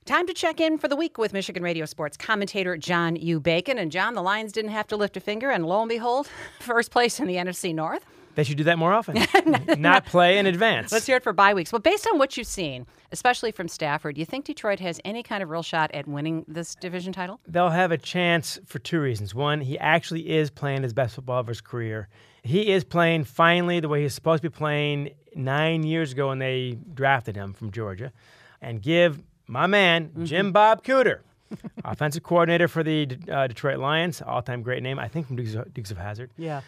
Time to check in for the week with Michigan Radio Sports commentator John U. Bacon. And John, the Lions didn't have to lift a finger, and lo and behold, first place in the NFC North. They should do that more often. Not play in advance. Let's hear it for bye weeks. Well, based on what you've seen, especially from Stafford, do you think Detroit has any kind of real shot at winning this division title? They'll have a chance for two reasons. One, he actually is playing his best football of his career. He is playing finally the way he's supposed to be playing 9 years ago when they drafted him from Georgia. And give my man, Jim Bob Cooter, offensive coordinator for the Detroit Lions, all-time great name, I think from Dukes of Hazzard. Yeah.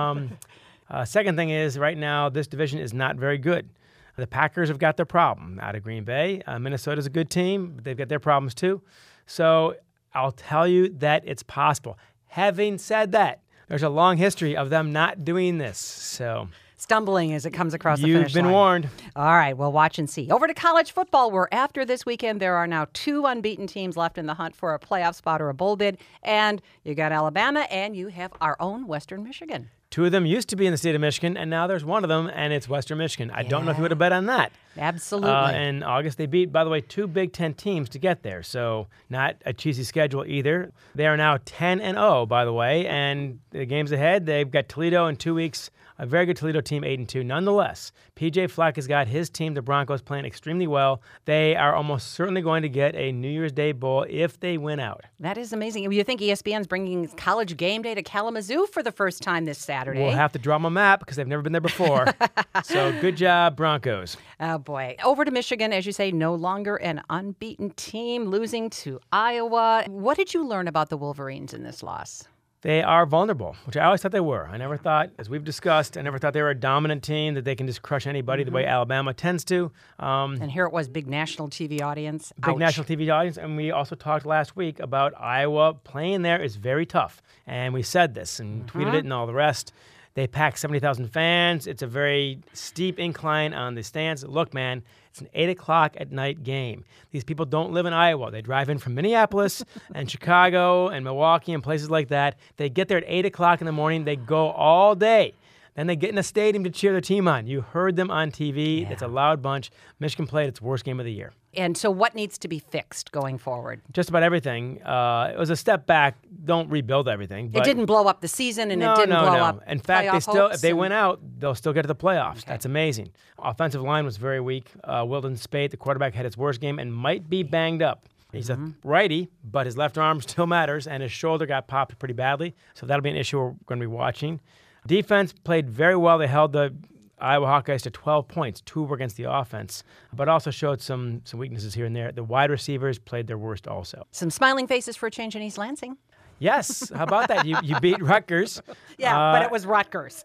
Second thing is, right now, this division is not very good. The Packers have got their problem out of Green Bay. Minnesota's a good team, but they've got their problems too. So I'll tell you that it's possible. Having said that, there's a long history of them not doing this. So stumbling as it comes across the finish line. You've been warned. All right, we'll watch and see. Over to college football, where after this weekend, there are now 2 unbeaten teams left in the hunt for a playoff spot or a bowl bid. And you got Alabama, and you have our own Western Michigan. 2 of them used to be in the state of Michigan, and now there's one of them, and it's Western Michigan. I don't know if you would have bet on that. Absolutely. In August, they beat, by the way, 2 Big Ten teams to get there, so not a cheesy schedule either. They are now 10-0, by the way, and the games ahead, they've got Toledo in 2 weeks. A very good Toledo team, 8-2. Nonetheless, P.J. Fleck has got his team, the Broncos, playing extremely well. They are almost certainly going to get a New Year's Day bowl if they win out. That is amazing. You think ESPN's bringing College Game Day to Kalamazoo for the first time this Saturday? We'll have to draw them a map because they've never been there before. So good job, Broncos. Oh, boy. Over to Michigan, as you say, no longer an unbeaten team, losing to Iowa. What did you learn about the Wolverines in this loss? They are vulnerable, which I always thought they were. I never thought, as we've discussed, I never thought they were a dominant team, that they can just crush anybody the way Alabama tends to. And here it was, big national TV audience. Big Ouch. national TV audience. And we also talked last week about Iowa. Playing there is very tough. And we said this and tweeted it and all the rest. They pack 70,000 fans. It's a very steep incline on the stands. Look, man, it's an 8 o'clock at night game. These people don't live in Iowa. They drive in from Minneapolis and Chicago and Milwaukee and places like that. They get there at 8 o'clock in the morning. They go all day. Then they get in a stadium to cheer their team on. You heard them on TV. It's a loud bunch. Michigan played its worst game of the year. And so what needs to be fixed going forward? Just about everything. It was a step back. Don't rebuild everything. But it didn't blow up the season, and it didn't blow up. In fact, if they win out, they'll still get to the playoffs. Okay. That's amazing. Offensive line was very weak. Wilden Spate, the quarterback, had his worst game and might be banged up. He's a righty, but his left arm still matters, and his shoulder got popped pretty badly. So that'll be an issue we're going to be watching. Defense played very well. They held the Iowa Hawkeyes to 12 points. 2 were against the offense, but also showed some weaknesses here and there. The wide receivers played their worst also. Some smiling faces for a change in East Lansing. Yes. How about that? You beat Rutgers. Yeah, but it was Rutgers.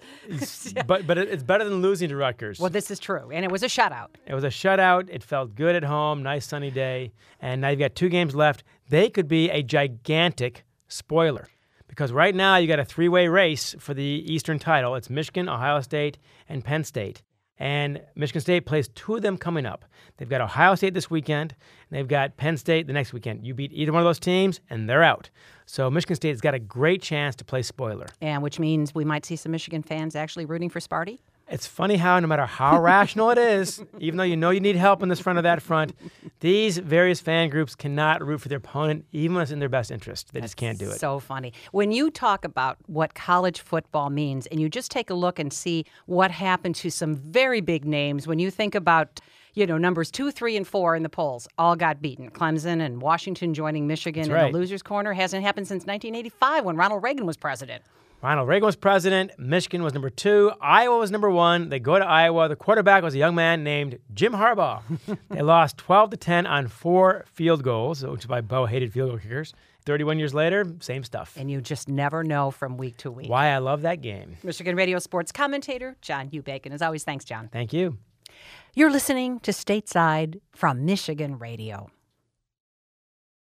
But it's better than losing to Rutgers. Well, this is true, and it was a shutout. It was a shutout. It felt good at home. Nice sunny day. And now you've got 2 games left. They could be a gigantic spoiler. Because right now you got a 3-way race for the Eastern title. It's Michigan, Ohio State, and Penn State. And Michigan State plays 2 of them coming up. They've got Ohio State this weekend, and they've got Penn State the next weekend. You beat either one of those teams, and they're out. So Michigan State has got a great chance to play spoiler. And which means we might see some Michigan fans actually rooting for Sparty? It's funny how no matter how rational it is, even though you know you need help in this front or that front, these various fan groups cannot root for their opponent, even when it's in their best interest. They just can't do it. So funny. When you talk about what college football means, and you just take a look and see what happened to some very big names, when you think about numbers 2, 3, and 4 in the polls, all got beaten. Clemson and Washington joining Michigan in the loser's corner. Hasn't happened since 1985 when Ronald Reagan was president. Ronald Reagan was president. Michigan was number 2. Iowa was number 1. They go to Iowa. The quarterback was a young man named Jim Harbaugh. They lost 12-10 on 4 field goals, which is why Bo hated field goal kickers. 31 years later, same stuff. And you just never know from week to week. Why I love that game. Michigan Radio Sports commentator John U. Bacon. As always, thanks, John. Thank you. You're listening to Stateside from Michigan Radio.